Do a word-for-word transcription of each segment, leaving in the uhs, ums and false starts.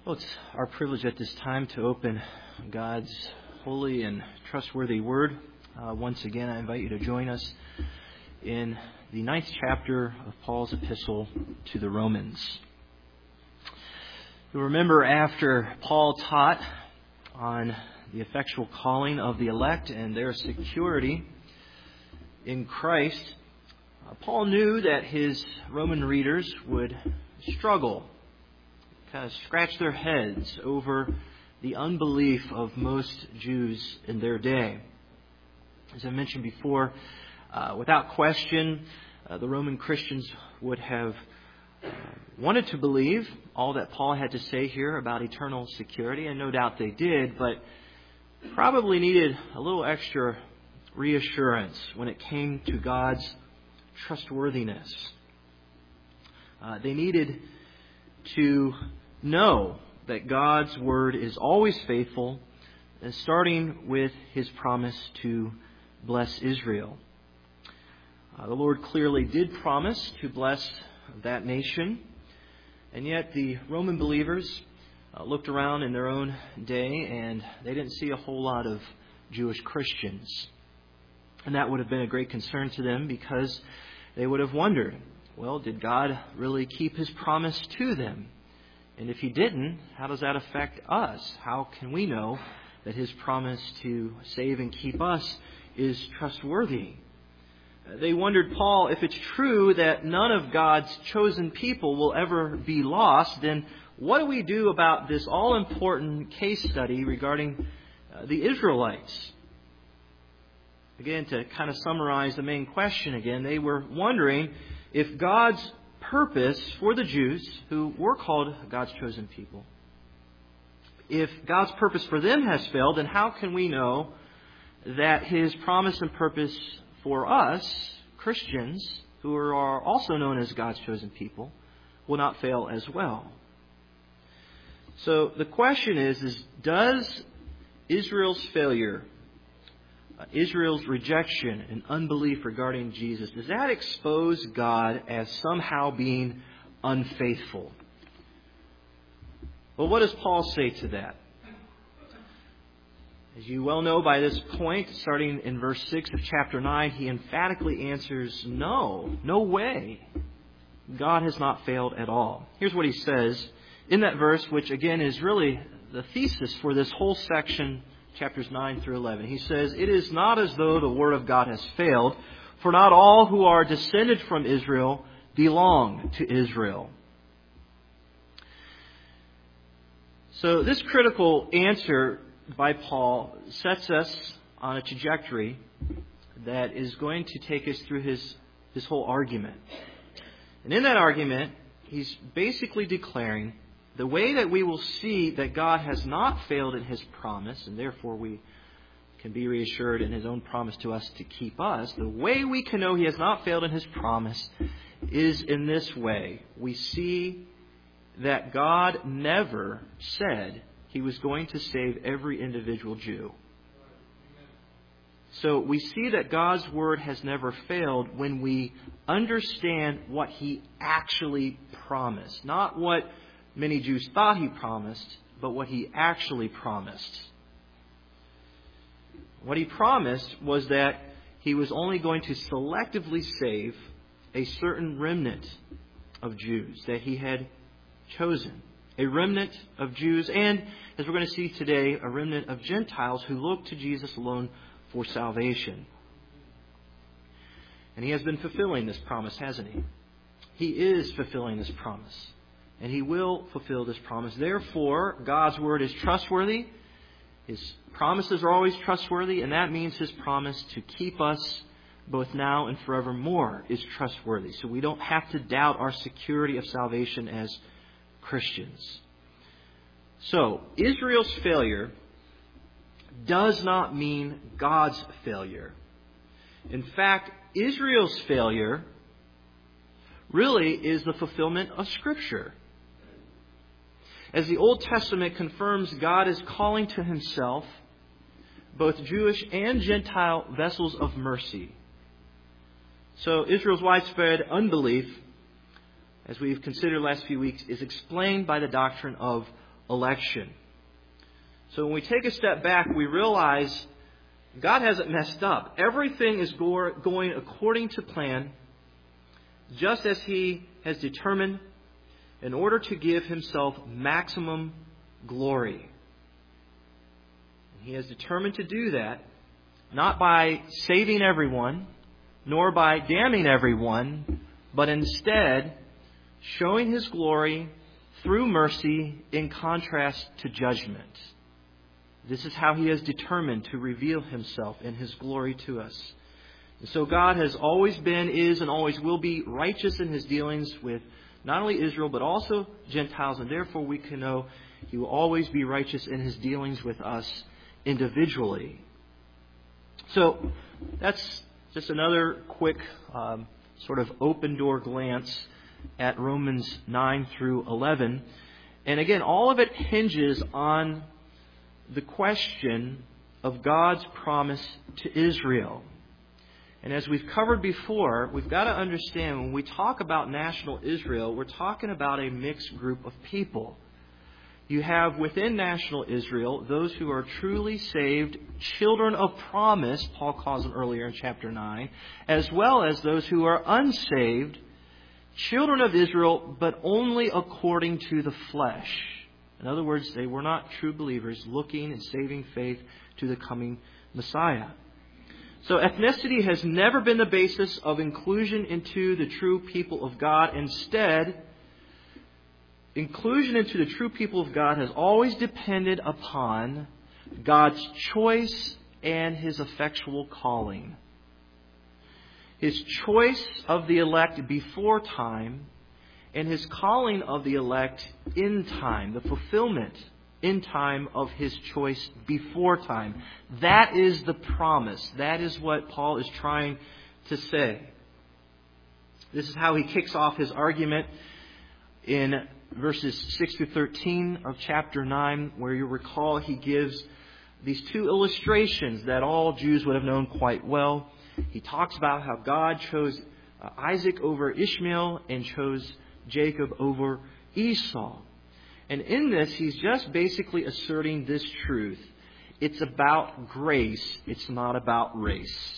Well, it's our privilege at this time to open God's holy and trustworthy Word. Uh, once again, I invite you to join us in the ninth chapter of Paul's epistle to the Romans. You'll remember after Paul taught on the effectual calling of the elect and their security in Christ, uh, Paul knew that his Roman readers would struggle, kind of scratch their heads over the unbelief of most Jews in their day. As I mentioned before, uh, without question, uh, the Roman Christians would have uh, wanted to believe all that Paul had to say here about eternal security, and no doubt they did, but probably needed a little extra reassurance when it came to God's trustworthiness. Uh, they needed to know that God's Word is always faithful, and starting with His promise to bless Israel. Uh, the Lord clearly did promise to bless that nation, and yet the Roman believers uh, looked around in their own day and they didn't see a whole lot of Jewish Christians. And that would have been a great concern to them, because they would have wondered, well, did God really keep His promise to them? And if He didn't, how does that affect us? How can we know that His promise to save and keep us is trustworthy? They wondered, Paul, if it's true that none of God's chosen people will ever be lost, then what do we do about this all-important case study regarding uh, the Israelites? Again, to kind of summarize the main question again, they were wondering if God's purpose for the Jews, who were called God's chosen people, if God's purpose for them has failed, then how can we know that His promise and purpose for us, Christians, who are also known as God's chosen people, will not fail as well? So the question is, is does Israel's failure, uh, Israel's rejection and unbelief regarding Jesus, does that expose God as somehow being unfaithful? Well, what does Paul say to that? As you well know by this point, starting in verse six of chapter nine, he emphatically answers, no, no way. God has not failed at all. Here's what he says in that verse, which again is really the thesis for this whole section, chapters nine through eleven. He says, it is not as though the word of God has failed, for not all who are descended from Israel belong to Israel. So this critical answer by Paul sets us on a trajectory that is going to take us through his, his whole argument. And in that argument, he's basically declaring the way that we will see that God has not failed in His promise, and therefore we can be reassured in His own promise to us to keep us. The way we can know He has not failed in His promise is in this way. We see that God never said He was going to save every individual Jew. So we see that God's Word has never failed when we understand what He actually promised. Not what many Jews thought He promised, but what He actually promised. What He promised was that He was only going to selectively save a certain remnant of Jews that He had chosen. A remnant of Jews, and as we're going to see today, a remnant of Gentiles who look to Jesus alone for salvation. And He has been fulfilling this promise, hasn't He? He is fulfilling this promise. And He will fulfill this promise. Therefore, God's Word is trustworthy. His promises are always trustworthy, and that means His promise to keep us both now and forevermore is trustworthy. So we don't have to doubt our security of salvation as Christians. So, Israel's failure does not mean God's failure. In fact, Israel's failure really is the fulfillment of Scripture. As the Old Testament confirms, God is calling to Himself both Jewish and Gentile vessels of mercy. So Israel's widespread unbelief, as we've considered the last few weeks, is explained by the doctrine of election. So when we take a step back, we realize God hasn't messed up. Everything is going according to plan, just as He has determined in order to give Himself maximum glory. He has determined to do that, not by saving everyone, nor by damning everyone, but instead showing His glory through mercy in contrast to judgment. This is how He has determined to reveal Himself and His glory to us. And so God has always been, is, and always will be righteous in His dealings with not only Israel, but also Gentiles. And therefore we can know He will always be righteous in His dealings with us individually. So that's just another quick um, sort of open door glance at Romans nine through eleven. And again, all of it hinges on the question of God's promise to Israel. And as we've covered before, we've got to understand when we talk about national Israel, we're talking about a mixed group of people. You have within national Israel those who are truly saved, children of promise, Paul calls them earlier in chapter nine, as well as those who are unsaved, children of Israel, but only according to the flesh. In other words, they were not true believers looking and saving faith to the coming Messiah. So ethnicity has never been the basis of inclusion into the true people of God. Instead, inclusion into the true people of God has always depended upon God's choice and His effectual calling. His choice of the elect before time and His calling of the elect in time, the fulfillment in time of His choice before time. That is the promise. That is what Paul is trying to say. This is how he kicks off his argument in verses six to thirteen of chapter nine, where you recall he gives these two illustrations that all Jews would have known quite well. He talks about how God chose Isaac over Ishmael and chose Jacob over Esau. And in this, he's just basically asserting this truth. It's about grace. It's not about race.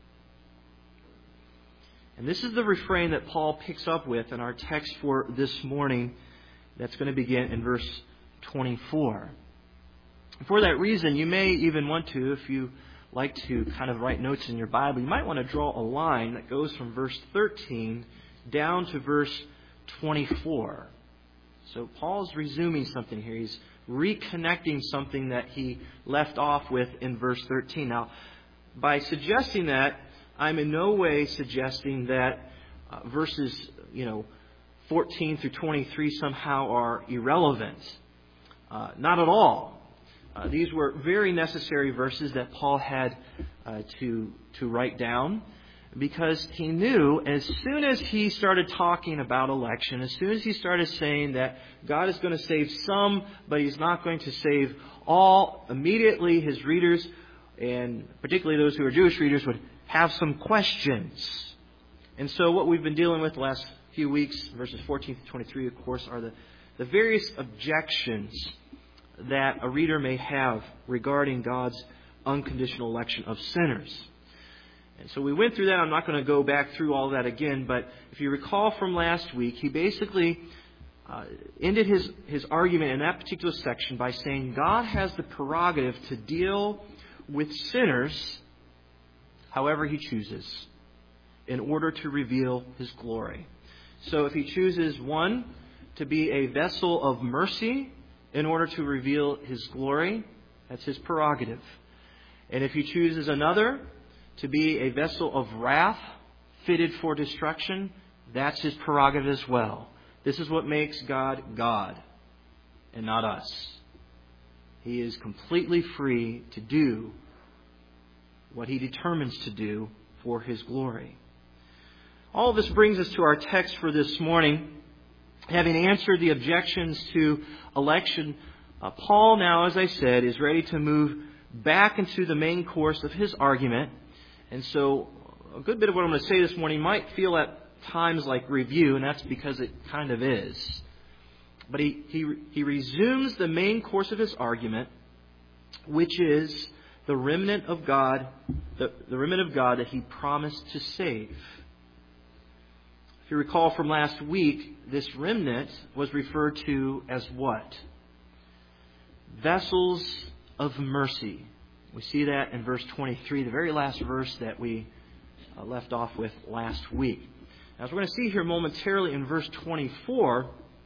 And this is the refrain that Paul picks up with in our text for this morning. That's going to begin in verse twenty-four. For that reason, you may even want to, if you like to kind of write notes in your Bible, you might want to draw a line that goes from verse thirteen down to verse twenty-four. So Paul's resuming something here. He's reconnecting something that he left off with in verse thirteen. Now, by suggesting that, I'm in no way suggesting that uh, verses, you know, fourteen through twenty-three somehow are irrelevant. Uh, not at all. Uh, these were very necessary verses that Paul had uh, to to write down, because he knew as soon as he started talking about election, as soon as he started saying that God is going to save some, but He's not going to save all, immediately his readers, and particularly those who are Jewish readers, would have some questions. And so what we've been dealing with the last few weeks, verses fourteen to twenty-three, of course, are the, the various objections that a reader may have regarding God's unconditional election of sinners. And so we went through that. I'm not going to go back through all that again, but if you recall from last week, he basically uh, ended his, his argument in that particular section by saying God has the prerogative to deal with sinners however He chooses in order to reveal His glory. So if He chooses one to be a vessel of mercy in order to reveal His glory, that's His prerogative. And if He chooses another to be a vessel of wrath fitted for destruction, that's His prerogative as well. This is what makes God God and not us. He is completely free to do what He determines to do for His glory. All of this brings us to our text for this morning. Having answered the objections to election, uh, Paul now, as I said, is ready to move back into the main course of his argument. And so a good bit of what I'm going to say this morning might feel at times like review, and that's because it kind of is. But he, he, he resumes the main course of his argument, which is the remnant of God, the, the remnant of God that he promised to save. If you recall from last week, this remnant was referred to as what? Vessels of mercy. We see that in verse twenty-three, the very last verse that we uh, left off with last week. Now, as we're going to see here momentarily in verse twenty-four,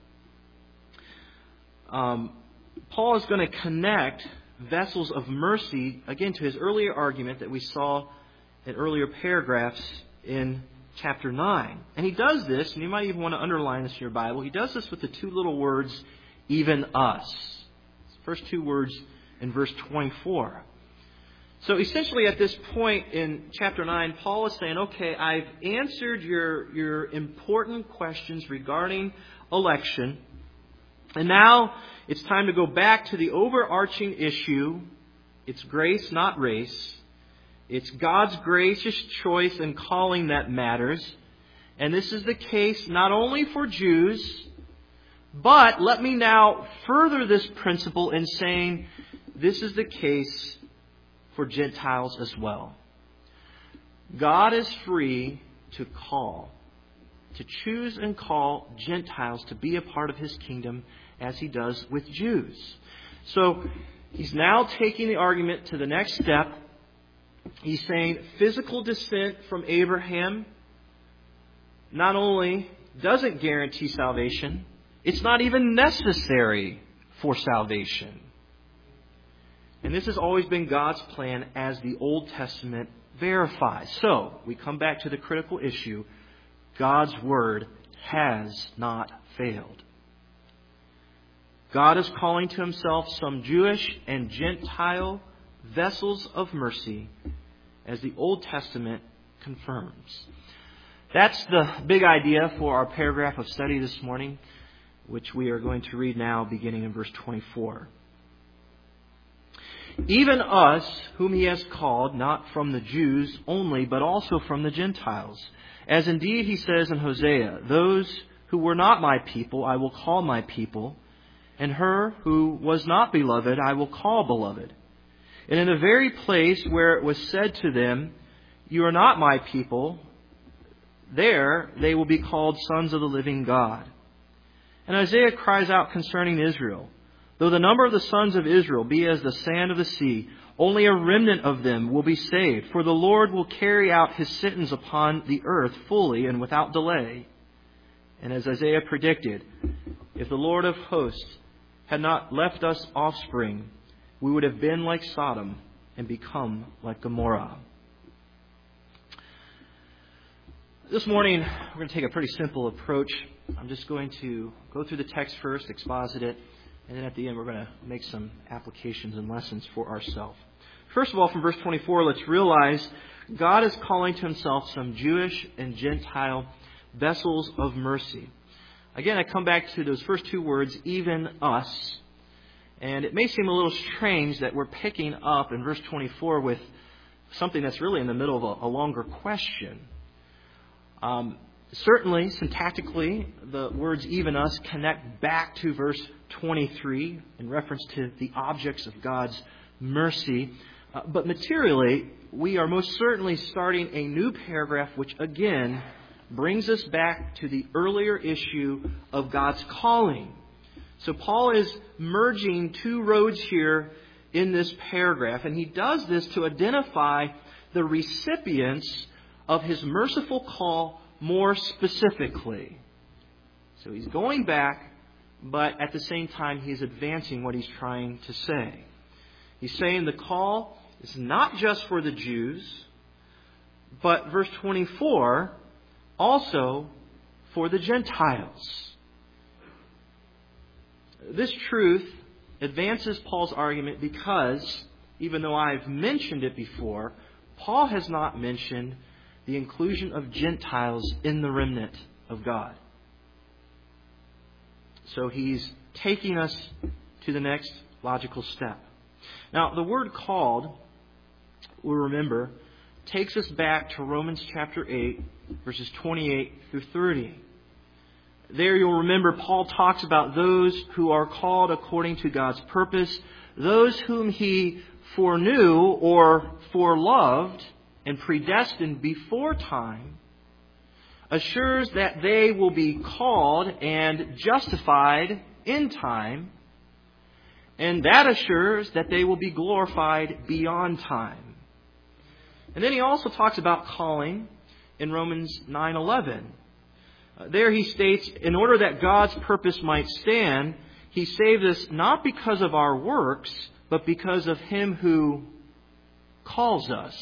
um, Paul is going to connect vessels of mercy, again, to his earlier argument that we saw in earlier paragraphs in chapter nine. And he does this, and you might even want to underline this in your Bible, he does this with the two little words, even us. First two words in verse twenty-four. So essentially at this point in chapter nine, Paul is saying, okay, I've answered your, your important questions regarding election. And now it's time to go back to the overarching issue. It's grace, not race. It's God's gracious choice and calling that matters. And this is the case not only for Jews, but let me now further this principle in saying this is the case for Gentiles as well. God is free to call, to choose and call Gentiles to be a part of His kingdom as He does with Jews. So he's now taking the argument to the next step. He's saying physical descent from Abraham not only doesn't guarantee salvation, it's not even necessary for salvation. And this has always been God's plan, as the Old Testament verifies. So, we come back to the critical issue. God's Word has not failed. God is calling to Himself some Jewish and Gentile vessels of mercy, as the Old Testament confirms. That's the big idea for our paragraph of study this morning, which we are going to read now, beginning in verse twenty-four. Even us, whom He has called, not from the Jews only, but also from the Gentiles. As indeed He says in Hosea, those who were not my people, I will call my people, and her who was not beloved, I will call beloved. And in the very place where it was said to them, you are not my people, there they will be called sons of the living God. And Isaiah cries out concerning Israel, though the number of the sons of Israel be as the sand of the sea, only a remnant of them will be saved. For the Lord will carry out His sentence upon the earth fully and without delay. And as Isaiah predicted, if the Lord of hosts had not left us offspring, we would have been like Sodom and become like Gomorrah. This morning, we're going to take a pretty simple approach. I'm just going to go through the text first, exposit it, and then at the end we're going to make some applications and lessons for ourselves. First of all, from verse twenty-four, let's realize God is calling to Himself some Jewish and Gentile vessels of mercy. Again, I come back to those first two words, even us. And it may seem a little strange that we're picking up in verse twenty-four with something that's really in the middle of a, a longer question. Um, certainly, syntactically, the words even us connect back to verse twenty-three in reference to the objects of God's mercy. Uh, but materially, we are most certainly starting a new paragraph which, again, brings us back to the earlier issue of God's calling. So Paul is merging two roads here in this paragraph, and he does this to identify the recipients of His merciful call more specifically. So he's going back, but at the same time he's advancing what he's trying to say. He's saying the call is not just for the Jews, but verse twenty-four, also for the Gentiles. This truth advances Paul's argument because, even though I've mentioned it before, Paul has not mentioned the inclusion of Gentiles in the remnant of God. So he's taking us to the next logical step. Now, the word called, we'll remember, takes us back to Romans chapter eight, verses twenty-eight through thirty. There you'll remember Paul talks about those who are called according to God's purpose, those whom He foreknew or foreloved and predestined before time, assures that they will be called and justified in time, and that assures that they will be glorified beyond time. And then he also talks about calling in Romans nine eleven. Uh, there he states, in order that God's purpose might stand, He saved us not because of our works, but because of Him who calls us.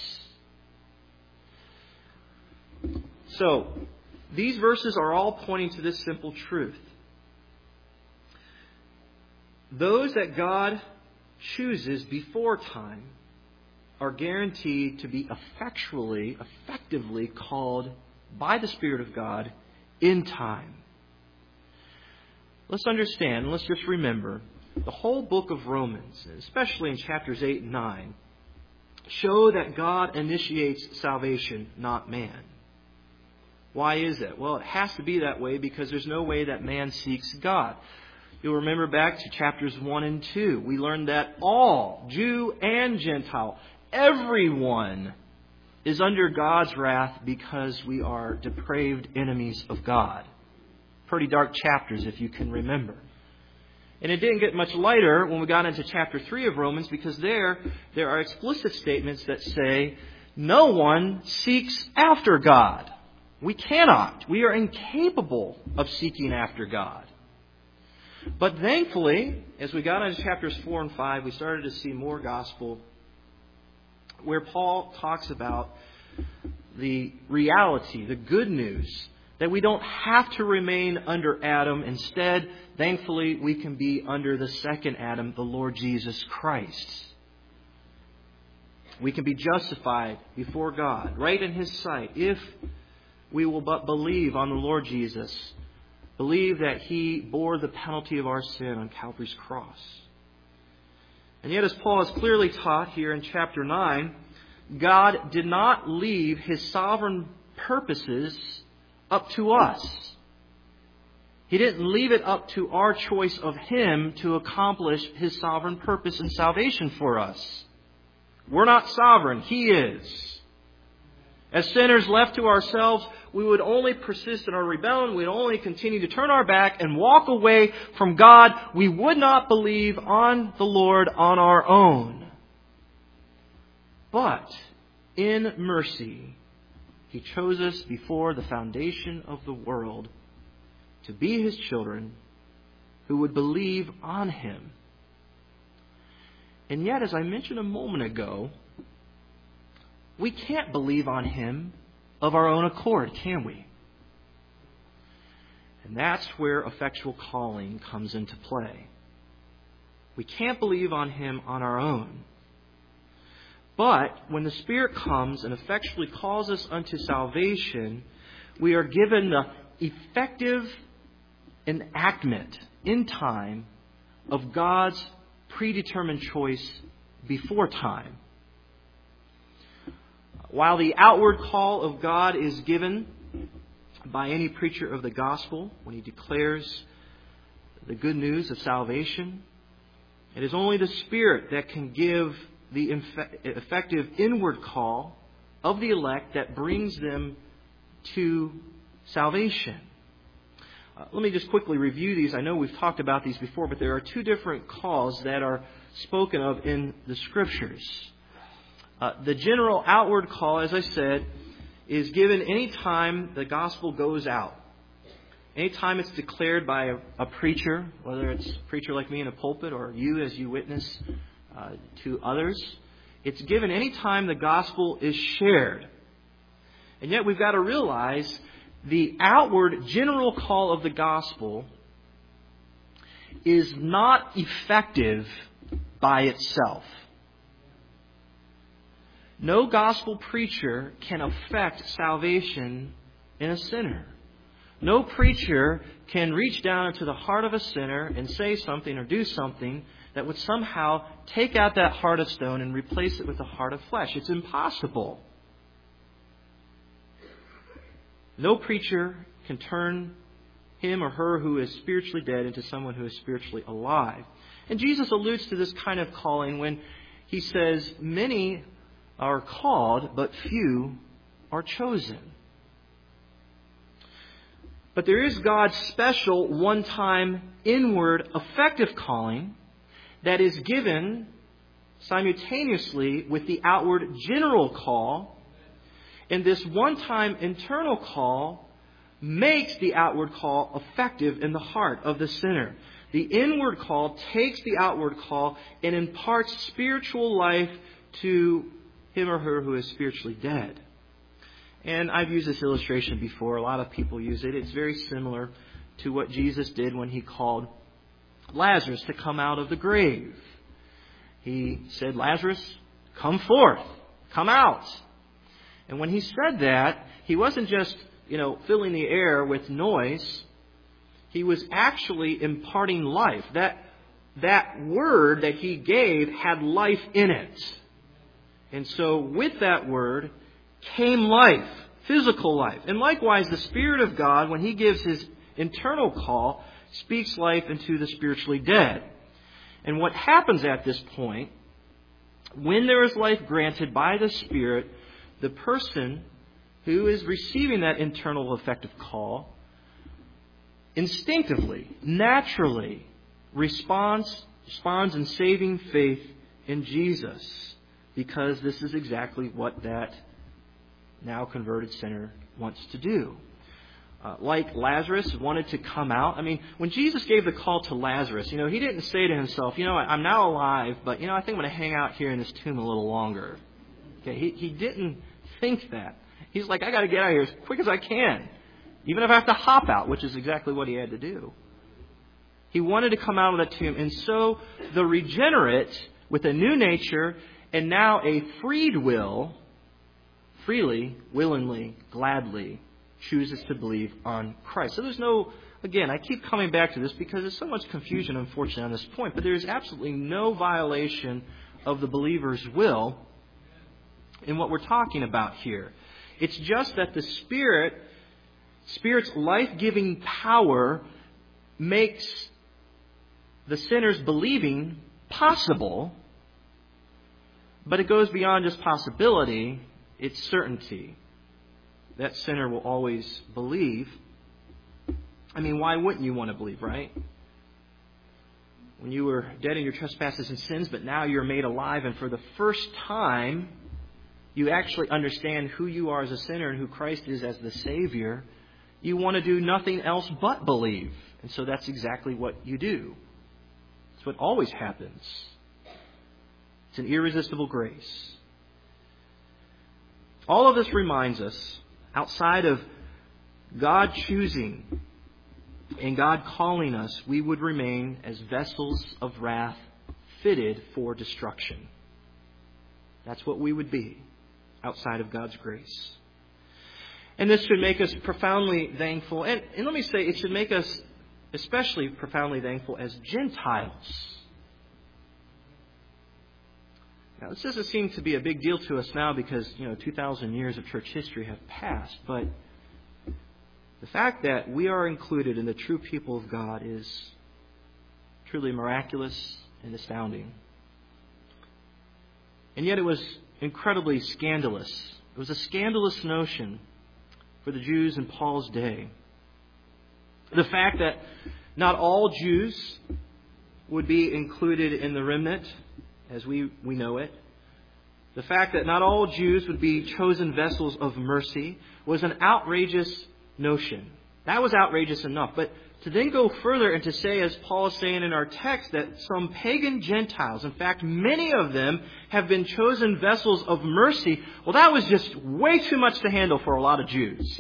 So, these verses are all pointing to this simple truth. Those that God chooses before time are guaranteed to be effectually, effectively called by the Spirit of God in time. Let's understand, let's just remember, the whole book of Romans, especially in chapters eight and nine, show that God initiates salvation, not man. Why is that? Well, it has to be that way because there's no way that man seeks God. You'll remember back to chapters one and two. We learned that all, Jew and Gentile, everyone is under God's wrath because we are depraved enemies of God. Pretty dark chapters, if you can remember. And it didn't get much lighter when we got into chapter three of Romans, because there, there are explicit statements that say, no one seeks after God. We cannot. We are incapable of seeking after God. But thankfully, as we got into chapters four and five, we started to see more gospel where Paul talks about the reality, the good news, that we don't have to remain under Adam. Instead, thankfully, we can be under the second Adam, the Lord Jesus Christ. We can be justified before God, right in His sight, if we will but believe on the Lord Jesus. Believe that He bore the penalty of our sin on Calvary's cross. And yet, as Paul has clearly taught here in chapter nine, God did not leave His sovereign purposes up to us. He didn't leave it up to our choice of Him to accomplish His sovereign purpose and salvation for us. We're not sovereign. He is. As sinners left to ourselves, we would only persist in our rebellion. We'd only continue to turn our back and walk away from God. We would not believe on the Lord on our own. But in mercy, He chose us before the foundation of the world to be His children who would believe on Him. And yet, as I mentioned a moment ago, we can't believe on Him of our own accord, can we? And that's where effectual calling comes into play. We can't believe on Him on our own. But when the Spirit comes and effectually calls us unto salvation, we are given the effective enactment in time of God's predetermined choice before time. While the outward call of God is given by any preacher of the gospel when he declares the good news of salvation, it is only the Spirit that can give the effective inward call of the elect that brings them to salvation. Uh, let me just quickly review these. I know we've talked about these before, but there are two different calls that are spoken of in the Scriptures. Uh, the general outward call, as I said, is given any time the gospel goes out. Any time it's declared by a, a preacher, whether it's a preacher like me in a pulpit or you as you witness uh, to others. It's given any time the gospel is shared. And yet we've got to realize the outward general call of the gospel is not effective by itself. No gospel preacher can effect salvation in a sinner. No preacher can reach down into the heart of a sinner and say something or do something that would somehow take out that heart of stone and replace it with a heart of flesh. It's impossible. No preacher can turn him or her who is spiritually dead into someone who is spiritually alive. And Jesus alludes to this kind of calling when he says, many are called, but few are chosen. But there is God's special, one-time, inward, effective calling that is given simultaneously with the outward general call. And this one-time internal call makes the outward call effective in the heart of the sinner. The inward call takes the outward call and imparts spiritual life to him or her who is spiritually dead. And I've used this illustration before. A lot of people use it. It's very similar to what Jesus did when he called Lazarus to come out of the grave. He said, Lazarus, come forth, come out. And when he said that, he wasn't just, you know, filling the air with noise. He was actually imparting life. That, that word that he gave had life in it. And so with that word came life, physical life. And likewise, the Spirit of God, when he gives his internal call, speaks life into the spiritually dead. And what happens at this point, when there is life granted by the Spirit, the person who is receiving that internal effective call instinctively, naturally responds, responds in saving faith in Jesus, because this is exactly what that now converted sinner wants to do. Uh, like Lazarus wanted to come out. I mean, when Jesus gave the call to Lazarus, you know, he didn't say to himself, you know, I'm now alive, but, you know, I think I'm going to hang out here in this tomb a little longer. Okay, he, he didn't think that. He's like, I got to get out of here as quick as I can, even if I have to hop out, which is exactly what he had to do. He wanted to come out of that tomb. And so the regenerate, with a new nature and now a freed will, freely, willingly, gladly chooses to believe on Christ. So there's no, again, I keep coming back to this because there's so much confusion, unfortunately, on this point. But there is absolutely no violation of the believer's will in what we're talking about here. It's just that the Spirit, Spirit's life-giving power makes the sinner's believing possible, but it goes beyond just possibility. It's certainty. That sinner will always believe. I mean, why wouldn't you want to believe, right? When you were dead in your trespasses and sins, but now you're made alive, and for the first time, you actually understand who you are as a sinner and who Christ is as the Savior, you want to do nothing else but believe. And so that's exactly what you do. It's what always happens. It's an irresistible grace. All of this reminds us, outside of God choosing and God calling us, we would remain as vessels of wrath fitted for destruction. That's what we would be outside of God's grace. And this should make us profoundly thankful. And, and let me say, it should make us especially profoundly thankful as Gentiles. Now, this doesn't seem to be a big deal to us now because, you know, two thousand years of church history have passed. But the fact that we are included in the true people of God is truly miraculous and astounding. And yet it was incredibly scandalous. It was a scandalous notion for the Jews in Paul's day. The fact that not all Jews would be included in the remnant, as we, we know it. The fact that not all Jews would be chosen vessels of mercy was an outrageous notion. That was outrageous enough. But to then go further and to say, as Paul is saying in our text, that some pagan Gentiles, in fact, many of them have been chosen vessels of mercy, well, that was just way too much to handle for a lot of Jews.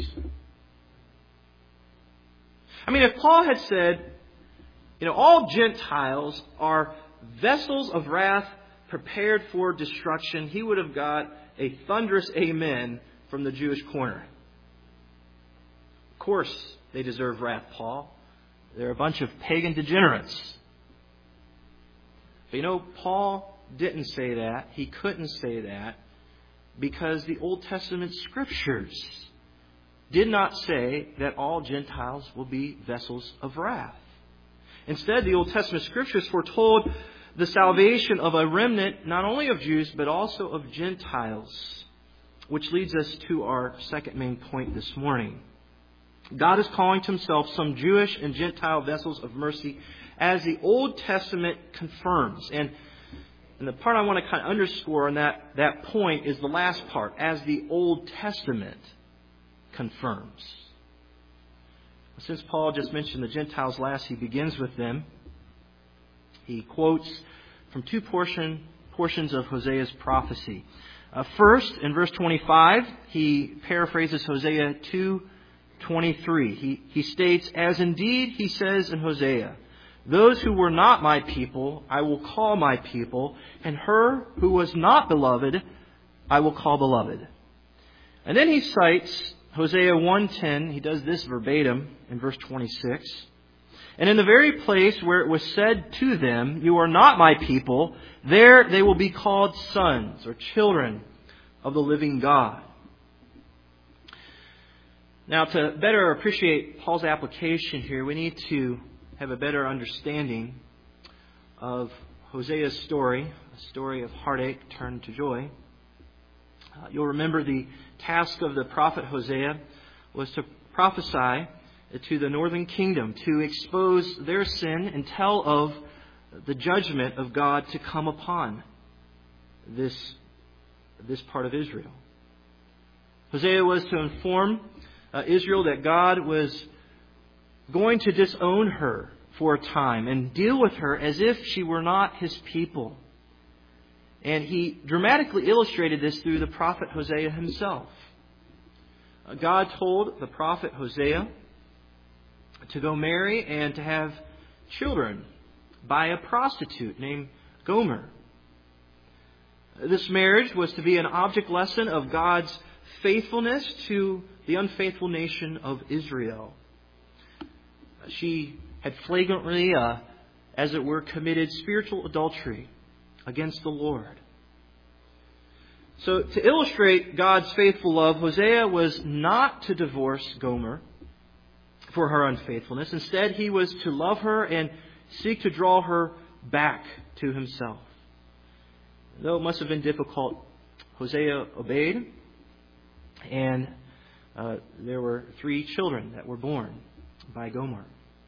I mean, if Paul had said, you know, all Gentiles are vessels of wrath prepared for destruction, he would have got a thunderous amen from the Jewish corner. Of course, they deserve wrath, Paul. They're a bunch of pagan degenerates. But you know, Paul didn't say that. He couldn't say that because the Old Testament Scriptures did not say that all Gentiles will be vessels of wrath. Instead, the Old Testament Scriptures foretold the salvation of a remnant, not only of Jews, but also of Gentiles. Which leads us to our second main point this morning. God is calling to Himself some Jewish and Gentile vessels of mercy, as the Old Testament confirms. And, and the part I want to kind of underscore on that, that point is the last part, as the Old Testament confirms. Since Paul just mentioned the Gentiles last, he begins with them. He quotes from two portion, portions of Hosea's prophecy. Uh, first, in verse twenty-five, he paraphrases Hosea two twenty-three. He, he states, "As indeed he says in Hosea, those who were not my people, I will call my people, and her who was not beloved, I will call beloved." And then he cites Hosea one ten. He does this verbatim in verse twenty-six. "And in the very place where it was said to them, 'You are not my people,' there they will be called sons," or children, "of the living God." Now, to better appreciate Paul's application here, we need to have a better understanding of Hosea's story, a story of heartache turned to joy. Uh, you'll remember the task of the prophet Hosea was to prophesy to the northern kingdom, to expose their sin and tell of the judgment of God to come upon this, this part of Israel. Hosea was to inform uh, Israel that God was going to disown her for a time and deal with her as if she were not His people. And he dramatically illustrated this through the prophet Hosea himself. Uh, God told the prophet Hosea to go marry and to have children by a prostitute named Gomer. This marriage was to be an object lesson of God's faithfulness to the unfaithful nation of Israel. She had flagrantly, uh, as it were, committed spiritual adultery against the Lord. So, to illustrate God's faithful love, Hosea was not to divorce Gomer for her unfaithfulness. Instead, he was to love her and seek to draw her back to himself. Though it must have been difficult, Hosea obeyed, and uh, there were three children that were born by Gomer.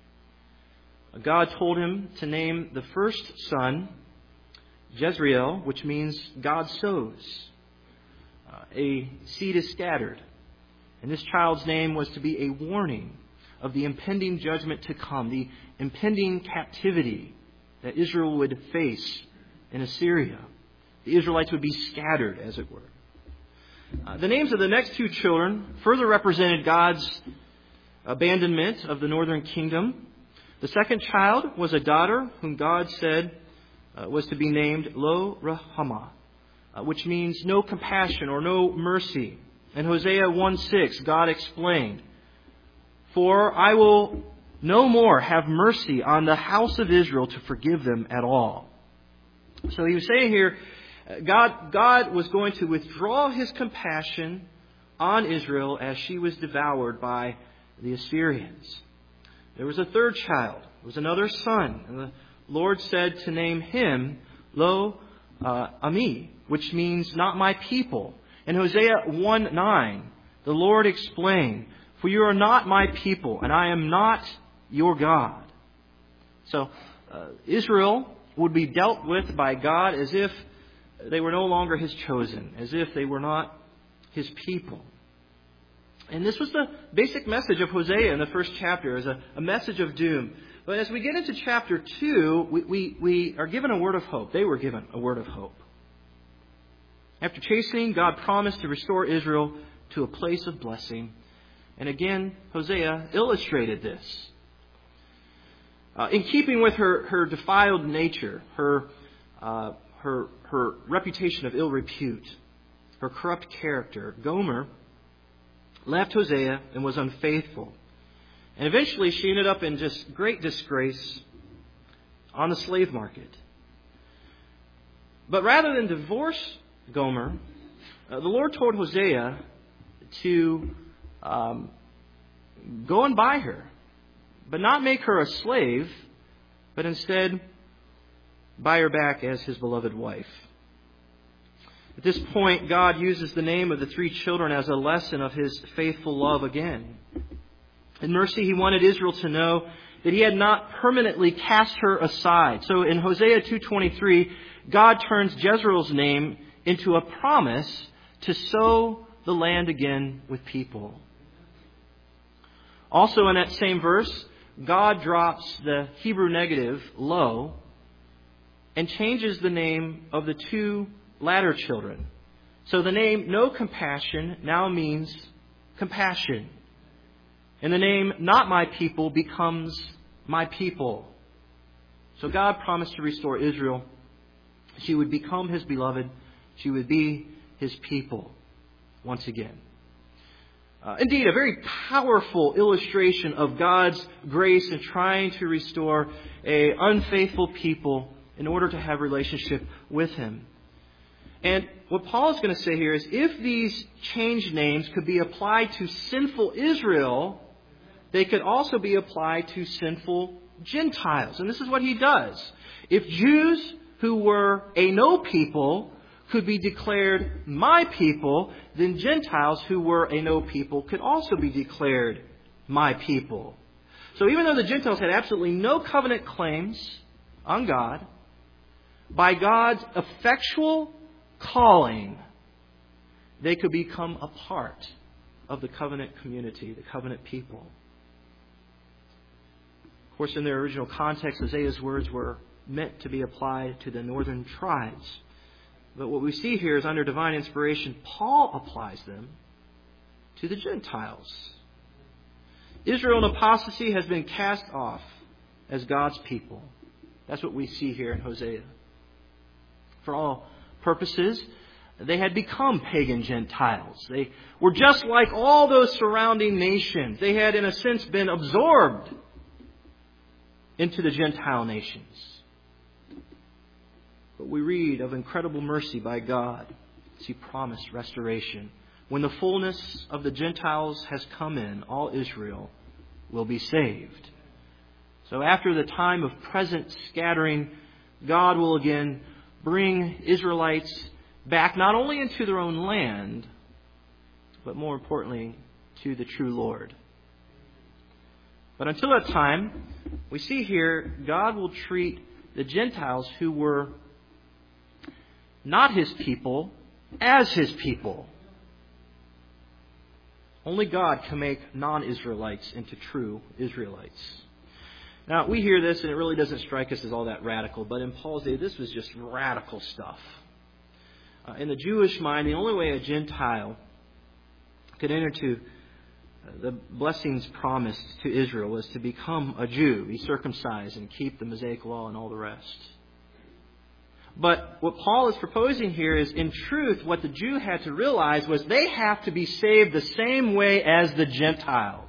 God told him to name the first son Jezreel, which means God sows. Uh, a seed is scattered. And this child's name was to be a warning of the impending judgment to come, the impending captivity that Israel would face in Assyria. The Israelites would be scattered, as it were. Uh, the names of the next two children further represented God's abandonment of the northern kingdom. The second child was a daughter whom God said uh, was to be named Lo Rahama, uh, which means no compassion or no mercy. In Hosea one six, God explained, "For I will no more have mercy on the house of Israel to forgive them at all." So he was saying here, God, God was going to withdraw His compassion on Israel as she was devoured by the Assyrians. There was a third child. There was another son. And the Lord said to name him Lo uh, Ami, which means not my people. In Hosea one nine, the Lord explained, "For you are not my people, and I am not your God." So uh, Israel would be dealt with by God as if they were no longer His chosen, as if they were not His people. And this was the basic message of Hosea in the first chapter, as a, a message of doom. But as we get into chapter two, we, we, we are given a word of hope. They were given a word of hope. After chastening, God promised to restore Israel to a place of blessing. And again, Hosea illustrated this. Uh, in keeping with her, her defiled nature, her, uh, her, her reputation of ill repute, her corrupt character, Gomer left Hosea and was unfaithful. And eventually she ended up in just great disgrace on the slave market. But rather than divorce Gomer, uh, the Lord told Hosea to um, go and buy her, but not make her a slave, but instead buy her back as his beloved wife. At this point, God uses the name of the three children as a lesson of his faithful love again. In mercy, he wanted Israel to know that he had not permanently cast her aside. So in Hosea two twenty-three, God turns Jezreel's name into a promise to sow the land again with people. Also in that same verse, God drops the Hebrew negative, lo, and changes the name of the two latter children. So the name no compassion now means compassion. And the name not my people becomes my people. So God promised to restore Israel. She would become his beloved. She would be his people once again. Uh, indeed, a very powerful illustration of God's grace in trying to restore an unfaithful people in order to have relationship with him. And what Paul is going to say here is, if these changed names could be applied to sinful Israel, they could also be applied to sinful Gentiles. And this is what he does. If Jews who were a no people could be declared my people, then Gentiles who were a no people could also be declared my people. So even though the Gentiles had absolutely no covenant claims on God, by God's effectual calling, they could become a part of the covenant community, the covenant people. Of course, in their original context, Isaiah's words were meant to be applied to the northern tribes. But what we see here is, under divine inspiration, Paul applies them to the Gentiles. Israel in apostasy has been cast off as God's people. That's what we see here in Hosea. For all purposes, they had become pagan Gentiles. They were just like all those surrounding nations. They had, in a sense, been absorbed into the Gentile nations. But we read of incredible mercy by God as he promised restoration. When the fullness of the Gentiles has come in, all Israel will be saved. So after the time of present scattering, God will again bring Israelites back not only into their own land, but more importantly, to the true Lord. But until that time, we see here God will treat the Gentiles who were not his people as his people. Only God can make non-Israelites into true Israelites. Now, we hear this and it really doesn't strike us as all that radical, but in Paul's day, this was just radical stuff. Uh, in the Jewish mind, the only way a Gentile could enter to the blessings promised to Israel was to become a Jew, be circumcised, and keep the Mosaic law and all the rest. But what Paul is proposing here is, in truth, what the Jew had to realize was they have to be saved the same way as the Gentiles.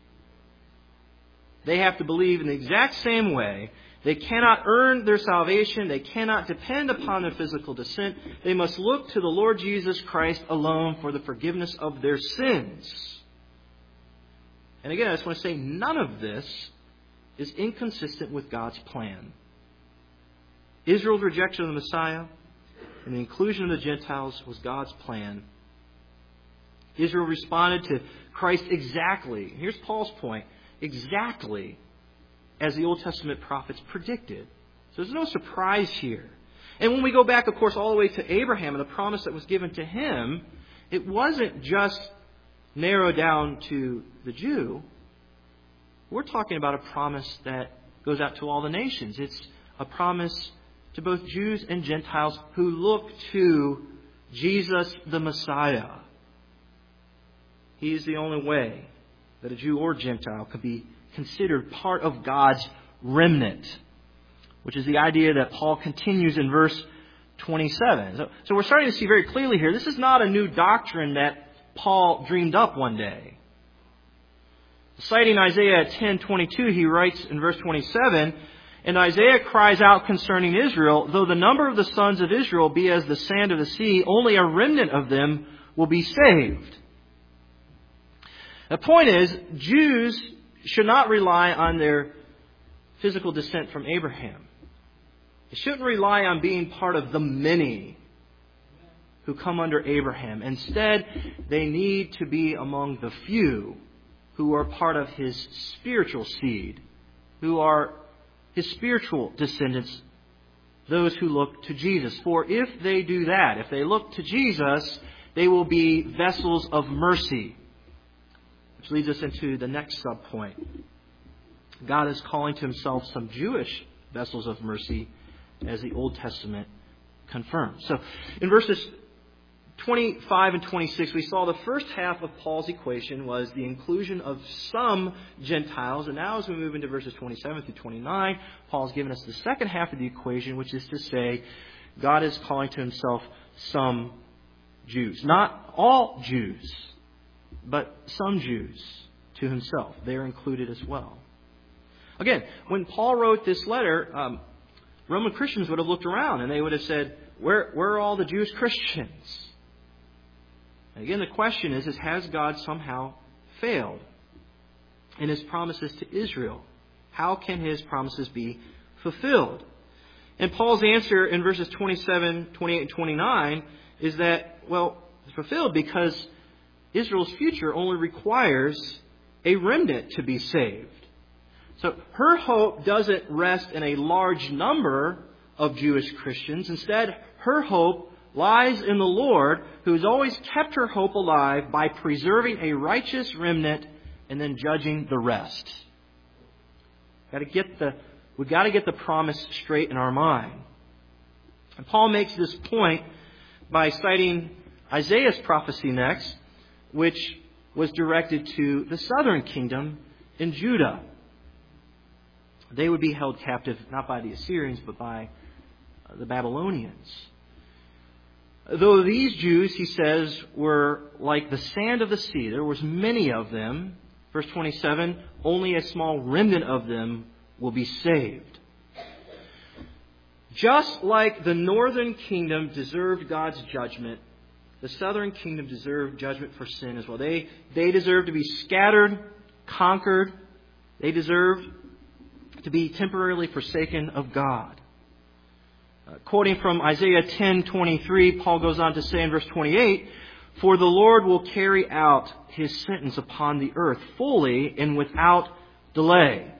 They have to believe in the exact same way. They cannot earn their salvation. They cannot depend upon their physical descent. They must look to the Lord Jesus Christ alone for the forgiveness of their sins. And again, I just want to say, none of this is inconsistent with God's plan. Israel's rejection of the Messiah and the inclusion of the Gentiles was God's plan. Israel responded to Christ exactly, here's Paul's point, exactly as the Old Testament prophets predicted. So there's no surprise here. And when we go back, of course, all the way to Abraham and the promise that was given to him, it wasn't just narrowed down to the Jew. We're talking about a promise that goes out to all the nations. It's a promise to both Jews and Gentiles who look to Jesus the Messiah. He is the only way that a Jew or Gentile could be considered part of God's remnant, which is the idea that Paul continues in verse twenty-seven. So, so we're starting to see very clearly here, this is not a new doctrine that Paul dreamed up one day. Citing Isaiah ten twenty-two, he writes in verse twenty-seven, "And Isaiah cries out concerning Israel, though the number of the sons of Israel be as the sand of the sea, only a remnant of them will be saved." The point is, Jews should not rely on their physical descent from Abraham. They shouldn't rely on being part of the many who come under Abraham. Instead, they need to be among the few who are part of his spiritual seed, who are his spiritual descendants, those who look to Jesus. For if they do that, if they look to Jesus, they will be vessels of mercy. Which leads us into the next subpoint. God is calling to himself some Jewish vessels of mercy, as the Old Testament confirms. So in verses twenty-five and twenty-six, we saw the first half of Paul's equation was the inclusion of some Gentiles. And now as we move into verses twenty-seven through twenty-nine, Paul's given us the second half of the equation, which is to say God is calling to himself some Jews. Not all Jews, but some Jews to himself. They're included as well. Again, when Paul wrote this letter, um, Roman Christians would have looked around and they would have said, where, where are all the Jewish Christians? And again, the question is, is, has God somehow failed in his promises to Israel? How can his promises be fulfilled? And Paul's answer in verses twenty-seven, twenty-eight, and twenty-nine is that, well, it's fulfilled because Israel's future only requires a remnant to be saved. So her hope doesn't rest in a large number of Jewish Christians. Instead, her hope lies in the Lord, who has always kept her hope alive by preserving a righteous remnant and then judging the rest. Got to get the, we've got to get the promise straight in our mind. And Paul makes this point by citing Isaiah's prophecy next, which was directed to the southern kingdom in Judah. They would be held captive not by the Assyrians, but by the Babylonians. Though these Jews, he says, were like the sand of the sea. There was many of them. Verse twenty-seven, only a small remnant of them will be saved. Just like the northern kingdom deserved God's judgment, the southern kingdom deserved judgment for sin as well. They, they deserved to be scattered, conquered. They deserved to be temporarily forsaken of God. Uh, quoting from Isaiah ten twenty-three, Paul goes on to say in verse twenty-eight, "For the Lord will carry out his sentence upon the earth fully and without delay."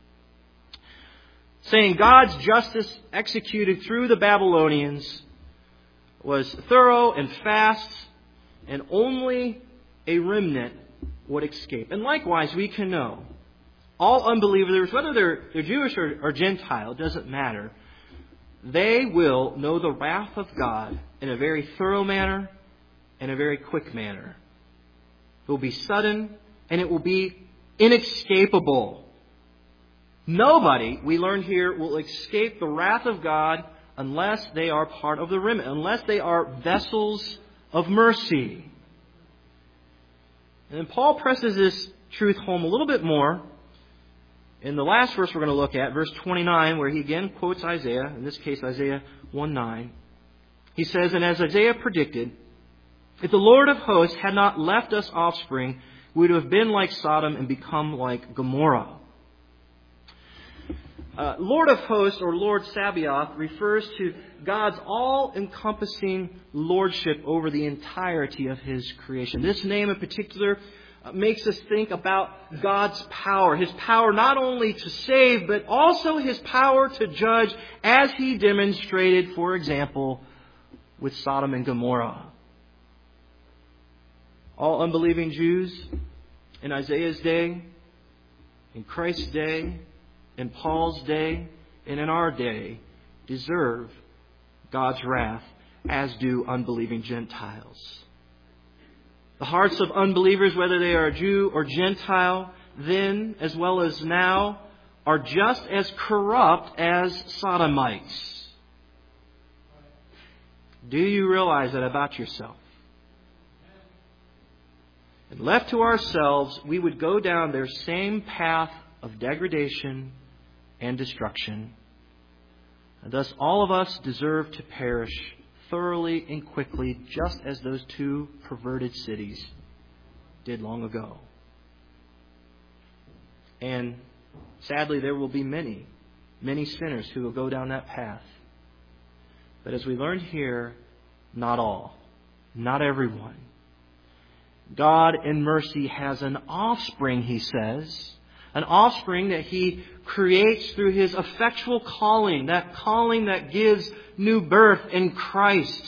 Saying God's justice executed through the Babylonians was thorough and fast, and only a remnant would escape. And likewise, we can know all unbelievers, whether they're, they're Jewish or, or Gentile, it doesn't matter. They will know the wrath of God in a very thorough manner and a very quick manner. It will be sudden and it will be inescapable. Nobody, we learn here, will escape the wrath of God unless they are part of the remnant, unless they are vessels of mercy. And then Paul presses this truth home a little bit more in the last verse we're going to look at, verse twenty-nine, where he again quotes Isaiah, in this case Isaiah one nine. He says, "And as Isaiah predicted, if the Lord of hosts had not left us offspring, we would have been like Sodom and become like Gomorrah." Uh, Lord of hosts, or Lord Sabaoth, refers to God's all-encompassing lordship over the entirety of his creation. This name in particular makes us think about God's power. His power not only to save, but also his power to judge, as he demonstrated, for example, with Sodom and Gomorrah. All unbelieving Jews in Isaiah's day, in Christ's day, in Paul's day, and in our day, deserve God's wrath, as do unbelieving Gentiles. The hearts of unbelievers, whether they are Jew or Gentile, then as well as now, are just as corrupt as Sodomites. Do you realize that about yourself? And left to ourselves, we would go down their same path of degradation and destruction. And thus all of us deserve to perish thoroughly and quickly, just as those two perverted cities did long ago. And sadly, there will be many, many sinners who will go down that path. But as we learned here, not all, not everyone. God in mercy has an offspring, he says, an offspring that he creates through his effectual calling, that calling that gives new birth in Christ.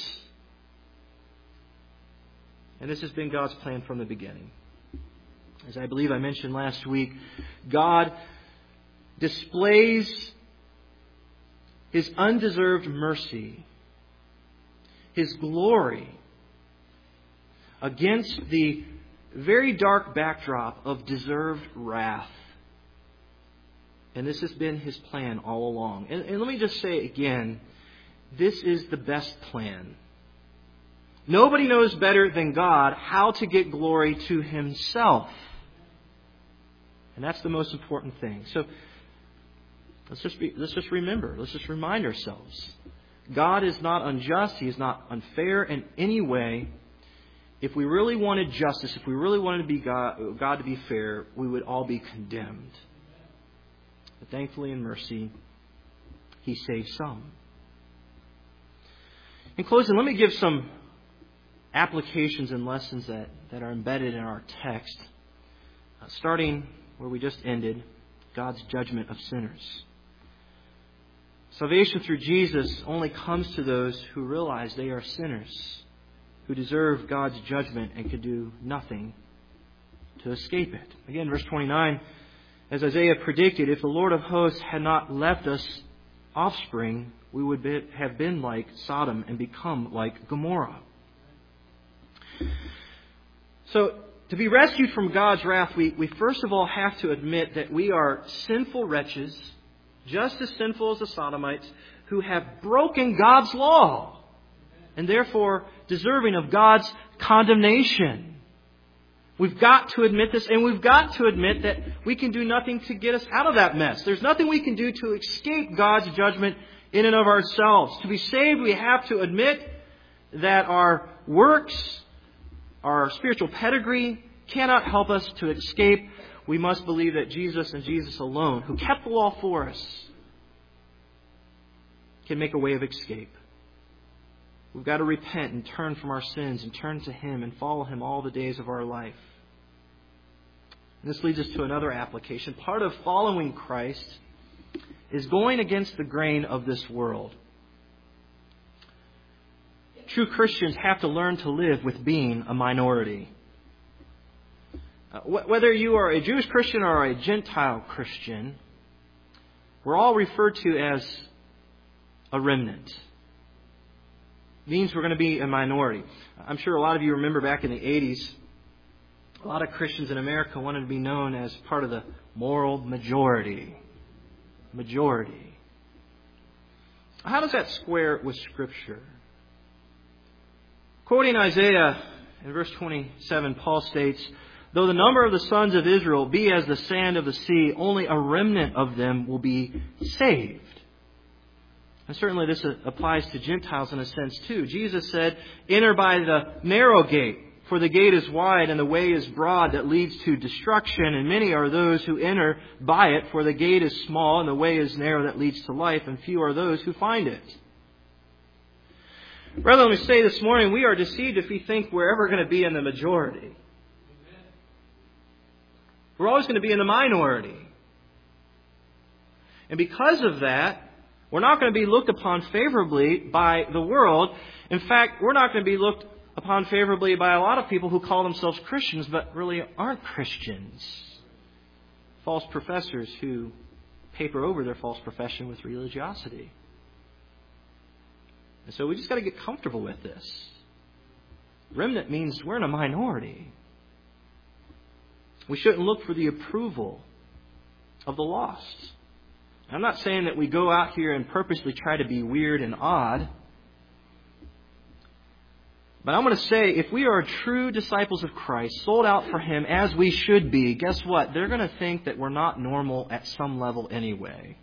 And this has been God's plan from the beginning. As I believe I mentioned last week, God displays his undeserved mercy, his glory, against the very dark backdrop of deserved wrath. And this has been his plan all along. And, and let me just say again, this is the best plan. Nobody knows better than God how to get glory to himself. And that's the most important thing. So let's just be, let's just remember, let's just remind ourselves. God is not unjust. He is not unfair in any way. If we really wanted justice, if we really wanted to be God, God to be fair, we would all be condemned. But thankfully, in mercy, he saved some. In closing, let me give some applications and lessons that, that are embedded in our text. Uh, starting where we just ended, God's judgment of sinners. Salvation through Jesus only comes to those who realize they are sinners, who deserve God's judgment and could do nothing to escape it. Again, verse twenty-nine, as Isaiah predicted, if the Lord of hosts had not left us offspring, we would be, have been like Sodom and become like Gomorrah. So, to be rescued from God's wrath, we, we first of all have to admit that we are sinful wretches, just as sinful as the Sodomites, who have broken God's law and therefore deserving of God's condemnation. We've got to admit this, and we've got to admit that we can do nothing to get us out of that mess. There's nothing we can do to escape God's judgment in and of ourselves. To be saved, we have to admit that our works, our spiritual pedigree cannot help us to escape. We must believe that Jesus and Jesus alone, who kept the law for us, can make a way of escape. We've got to repent and turn from our sins and turn to him and follow him all the days of our life. And this leads us to another application. Part of following Christ is going against the grain of this world. True Christians have to learn to live with being a minority. Uh, wh- whether you are a Jewish Christian or a Gentile Christian, we're all referred to as a remnant. Means we're going to be a minority. I'm sure a lot of you remember back in the eighties, a lot of Christians in America wanted to be known as part of the moral majority. Majority. How does that square with Scripture? Quoting Isaiah in verse twenty-seven, Paul states, though the number of the sons of Israel be as the sand of the sea, only a remnant of them will be saved. And certainly this applies to Gentiles in a sense too. Jesus said, enter by the narrow gate, for the gate is wide and the way is broad that leads to destruction, and many are those who enter by it, for the gate is small and the way is narrow that leads to life, and few are those who find it. Rather, let me say this morning, we are deceived if we think we're ever going to be in the majority. We're always going to be in the minority. And because of that, we're not going to be looked upon favorably by the world. In fact, we're not going to be looked upon favorably by a lot of people who call themselves Christians but really aren't Christians. False professors who paper over their false profession with religiosity. And so we just got to get comfortable with this. Remnant means we're in a minority. We shouldn't look for the approval of the lost. I'm not saying that we go out here and purposely try to be weird and odd. But I'm going to say, if we are true disciples of Christ, sold out for him as we should be, guess what? They're going to think that we're not normal at some level anyway.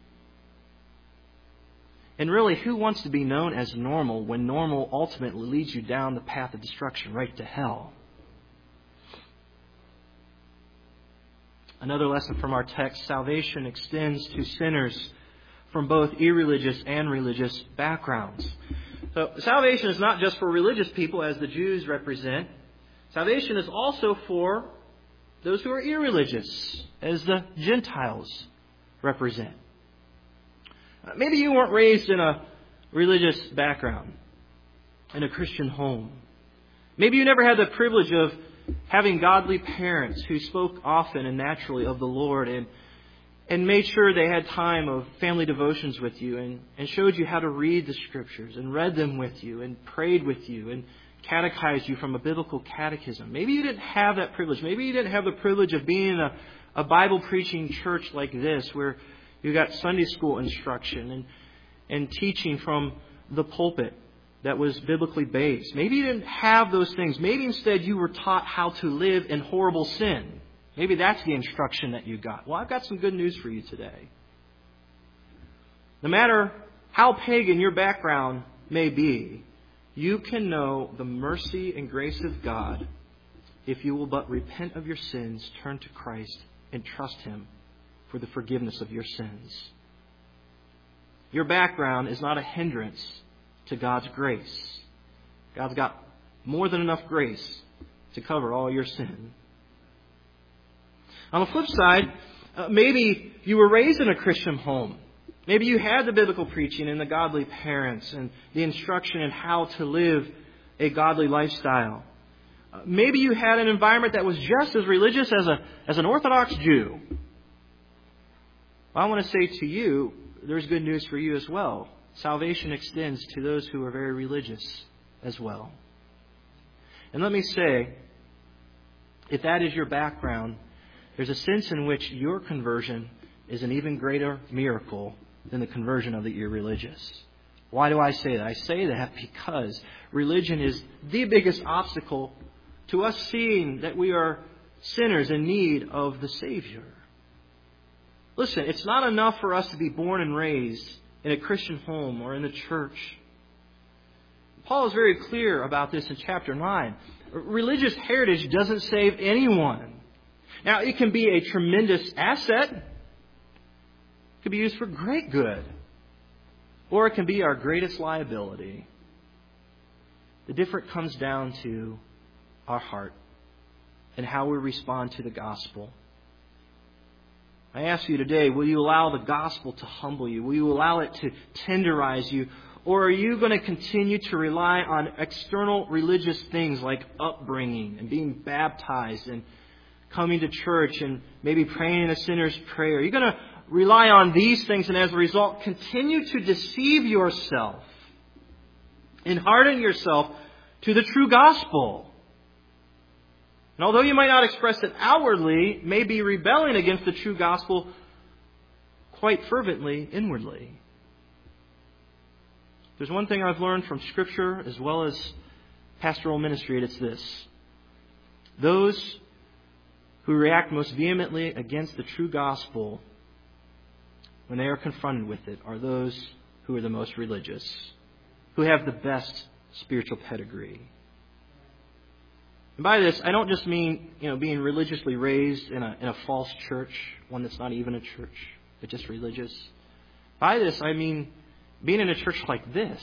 And really, who wants to be known as normal when normal ultimately leads you down the path of destruction, right to hell? Another lesson from our text, salvation extends to sinners from both irreligious and religious backgrounds. So salvation is not just for religious people as the Jews represent. Salvation is also for those who are irreligious as the Gentiles represent. Maybe you weren't raised in a religious background, in a Christian home. Maybe you never had the privilege of having godly parents who spoke often and naturally of the Lord and and made sure they had time of family devotions with you and, and showed you how to read the Scriptures and read them with you and prayed with you and catechized you from a biblical catechism. Maybe you didn't have that privilege. Maybe you didn't have the privilege of being in a, a Bible-preaching church like this where you got Sunday school instruction and, and teaching from the pulpit that was biblically based. Maybe you didn't have those things. Maybe instead you were taught how to live in horrible sin. Maybe that's the instruction that you got. Well, I've got some good news for you today. No matter how pagan your background may be, you can know the mercy and grace of God if you will but repent of your sins, turn to Christ, and trust Him for the forgiveness of your sins. Your background is not a hindrance to God's grace. God's got more than enough grace to cover all your sin. On the flip side, uh, maybe you were raised in a Christian home. Maybe you had the biblical preaching and the godly parents and the instruction in how to live a godly lifestyle. Uh, maybe you had an environment that was just as religious as a as an Orthodox Jew. Well, I want to say to you, there's good news for you as well. Salvation extends to those who are very religious as well. And let me say, if that is your background, there's a sense in which your conversion is an even greater miracle than the conversion of the irreligious. Why do I say that? I say that because religion is the biggest obstacle to us seeing that we are sinners in need of the Savior. Listen, it's not enough for us to be born and raised in a Christian home or in the church. Paul is very clear about this in chapter nine. Religious heritage doesn't save anyone. Now, it can be a tremendous asset. It could be used for great good. Or it can be our greatest liability. The difference comes down to our heart and how we respond to the gospel. I ask you today, will you allow the gospel to humble you? Will you allow it to tenderize you? Or are you going to continue to rely on external religious things like upbringing and being baptized and coming to church and maybe praying a sinner's prayer? Are you going to rely on these things and as a result continue to deceive yourself and harden yourself to the true gospel? And although you might not express it outwardly, may be rebelling against the true gospel quite fervently inwardly. There's one thing I've learned from Scripture as well as pastoral ministry, and it's this. Those who react most vehemently against the true gospel when they are confronted with it are those who are the most religious, who have the best spiritual pedigree. And by this, I don't just mean, you know, being religiously raised in a in a false church, one that's not even a church, but just religious. By this, I mean being in a church like this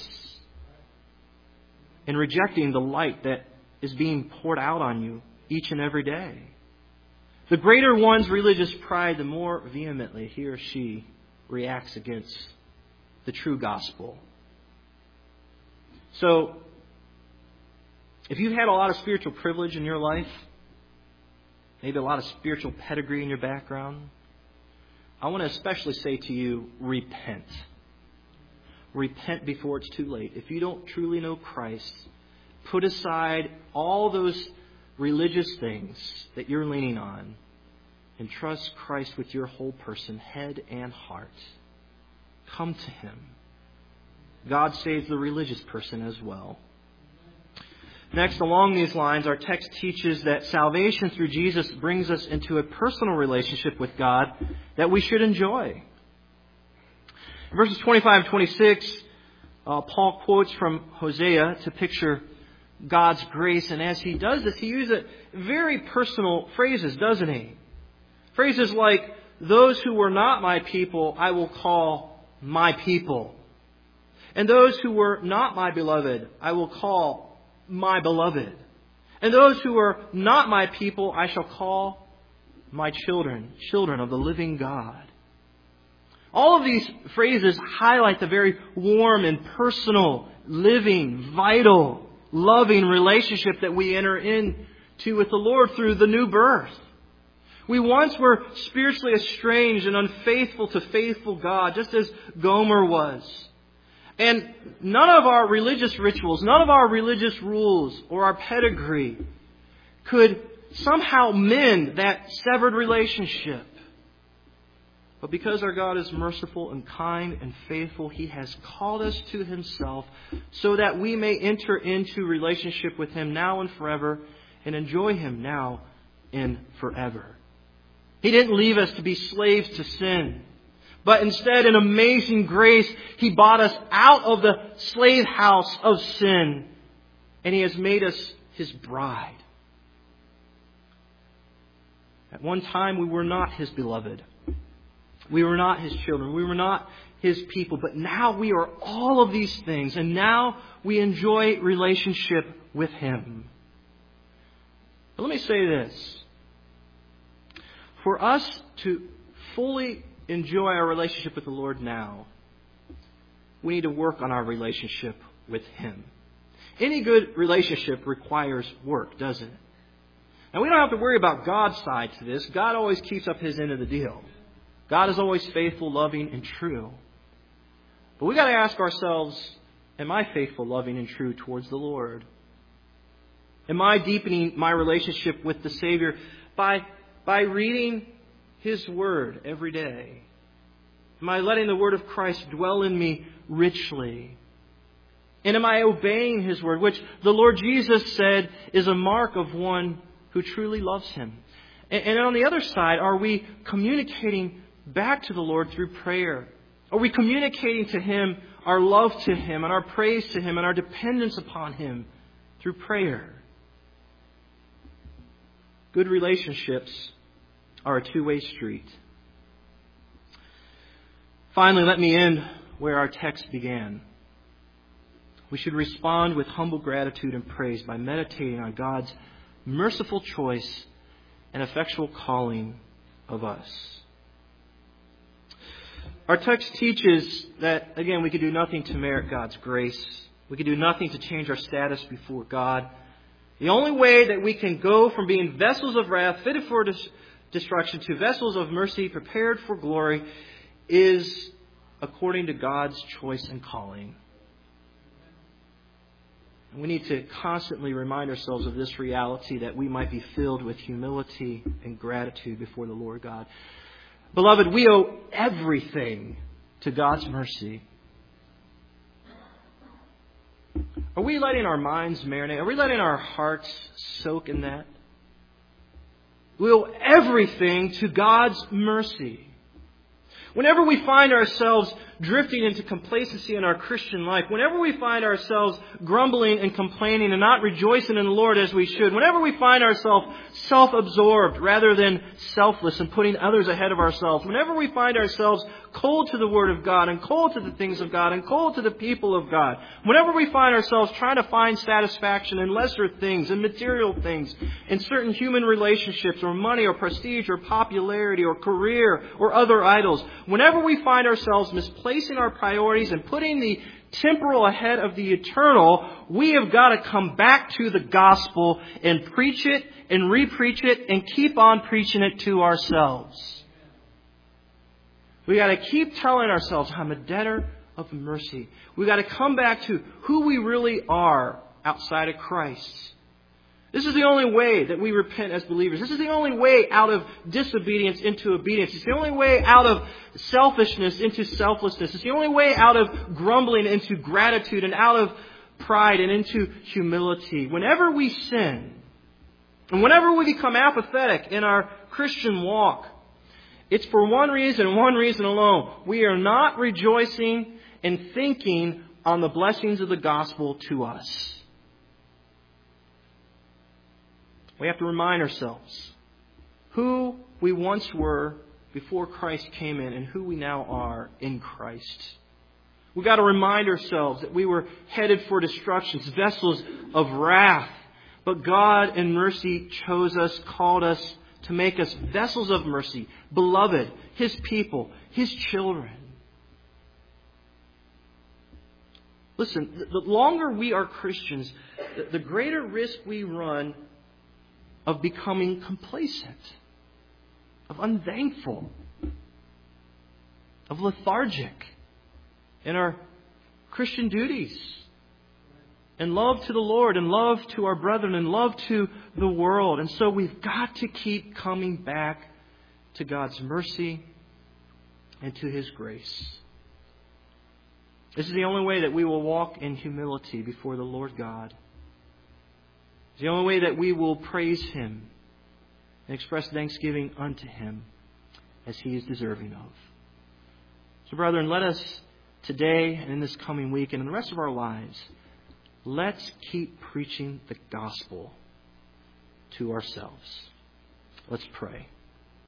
and rejecting the light that is being poured out on you each and every day. The greater one's religious pride, the more vehemently he or she reacts against the true gospel. So, if you've had a lot of spiritual privilege in your life, maybe a lot of spiritual pedigree in your background, I want to especially say to you, repent. Repent before it's too late. If you don't truly know Christ, put aside all those religious things that you're leaning on and trust Christ with your whole person, head and heart. Come to Him. God saves the religious person as well. Next, along these lines, our text teaches that salvation through Jesus brings us into a personal relationship with God that we should enjoy. In verses twenty-five and twenty-six, uh, Paul quotes from Hosea to picture God's grace. And as he does this, he uses very personal phrases, doesn't he? Phrases like, those who were not my people, I will call my people. And those who were not my beloved, I will call my beloved. And those who are not my people, I shall call my children, children of the living God. All of these phrases highlight the very warm and personal, living, vital, loving relationship that we enter into with the Lord through the new birth. We once were spiritually estranged and unfaithful to faithful God, just as Gomer was. And none of our religious rituals, none of our religious rules or our pedigree could somehow mend that severed relationship. But because our God is merciful and kind and faithful, He has called us to Himself so that we may enter into relationship with Him now and forever and enjoy Him now and forever. He didn't leave us to be slaves to sin. But instead, in amazing grace, He bought us out of the slave house of sin. And He has made us His bride. At one time, we were not His beloved. We were not His children. We were not His people. But now we are all of these things. And now we enjoy relationship with Him. But let me say this. For us to fully enjoy our relationship with the Lord now, we need to work on our relationship with Him. Any good relationship requires work, doesn't it? And we don't have to worry about God's side to this. God always keeps up His end of the deal. God is always faithful, loving, and true. But we've got to ask ourselves, am I faithful, loving, and true towards the Lord? Am I deepening my relationship with the Savior by, by reading His Word every day? Am I letting the Word of Christ dwell in me richly? And am I obeying His Word, which the Lord Jesus said is a mark of one who truly loves Him? And, and on the other side, are we communicating back to the Lord through prayer? Are we communicating to Him our love to Him and our praise to Him and our dependence upon Him through prayer? Good relationships are a two-way street. Finally, let me end where our text began. We should respond with humble gratitude and praise by meditating on God's merciful choice and effectual calling of us. Our text teaches that, again, we can do nothing to merit God's grace. We can do nothing to change our status before God. The only way that we can go from being vessels of wrath, fitted for destruction, to vessels of mercy, prepared for glory, is according to God's choice and calling. And we need to constantly remind ourselves of this reality that we might be filled with humility and gratitude before the Lord God. Beloved, we owe everything to God's mercy. Are we letting our minds marinate? Are we letting our hearts soak in that? We owe everything to God's mercy. Whenever we find ourselves drifting into complacency in our Christian life, whenever we find ourselves grumbling and complaining and not rejoicing in the Lord as we should, whenever we find ourselves self-absorbed rather than selfless and putting others ahead of ourselves, whenever we find ourselves cold to the Word of God and cold to the things of God and cold to the people of God, whenever we find ourselves trying to find satisfaction in lesser things and material things, in certain human relationships or money or prestige or popularity or career or other idols, whenever we find ourselves misplacing our priorities and putting the temporal ahead of the eternal, we have got to come back to the gospel and preach it and re-preach it and keep on preaching it to ourselves. We got to keep telling ourselves, I'm a debtor of mercy. We got to come back to who we really are outside of Christ. This is the only way that we repent as believers. This is the only way out of disobedience into obedience. It's the only way out of selfishness into selflessness. It's the only way out of grumbling into gratitude and out of pride and into humility. Whenever we sin, and whenever we become apathetic in our Christian walk, it's for one reason, one reason alone. We are not rejoicing and thinking on the blessings of the gospel to us. We have to remind ourselves, who we once were before Christ came in and who we now are in Christ. We've got to remind ourselves that we were headed for destruction, vessels of wrath. But God in mercy chose us, called us to make us vessels of mercy, beloved, His people, His children. Listen, the longer we are Christians, the greater risk we run of becoming complacent, of unthankful, of lethargic in our Christian duties, and love to the Lord, and love to our brethren, and love to the world. And so we've got to keep coming back to God's mercy and to His grace. This is the only way that we will walk in humility before the Lord God. It's the only way that we will praise Him and express thanksgiving unto Him as He is deserving of. So, brethren, let us today and in this coming week and in the rest of our lives, let's keep preaching the gospel to ourselves. Let's pray.